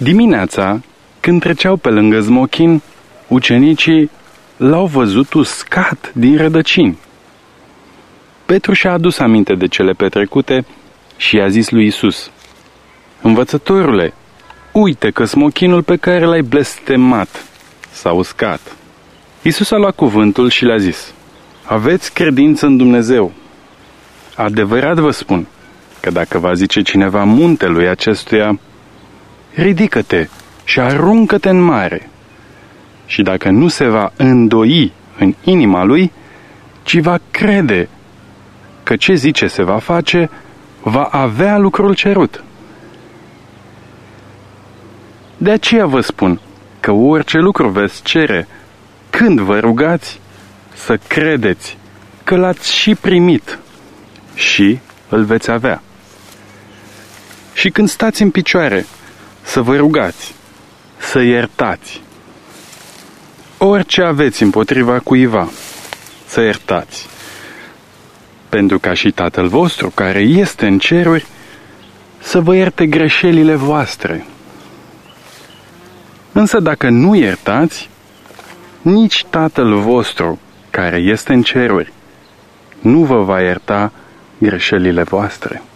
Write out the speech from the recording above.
Dimineața, când treceau pe lângă smochin, ucenicii l-au văzut uscat din rădăcini. Petru și-a adus aminte de cele petrecute și i-a zis lui Iisus: Învățătorule, uite că smochinul pe care l-ai blestemat s-a uscat. Iisus a luat cuvântul și le-a zis: Aveți credință în Dumnezeu. Adevărat vă spun că dacă va zice cineva muntelui acestuia: ridică-te și aruncă-te în mare, și dacă nu se va îndoi în inima lui, ci va crede că ce zice se va face, va avea lucrul cerut. De aceea vă spun că orice lucru veți cere când vă rugați, să credeți că l-ați și primit și îl veți avea. Și când stați în picioare, să vă rugați, să iertați. Orice aveți împotriva cuiva, să iertați, pentru ca și Tatăl vostru, care este în ceruri, să vă ierte greșelile voastre. Însă dacă nu iertați, nici Tatăl vostru, care este în ceruri, nu vă va ierta greșelile voastre.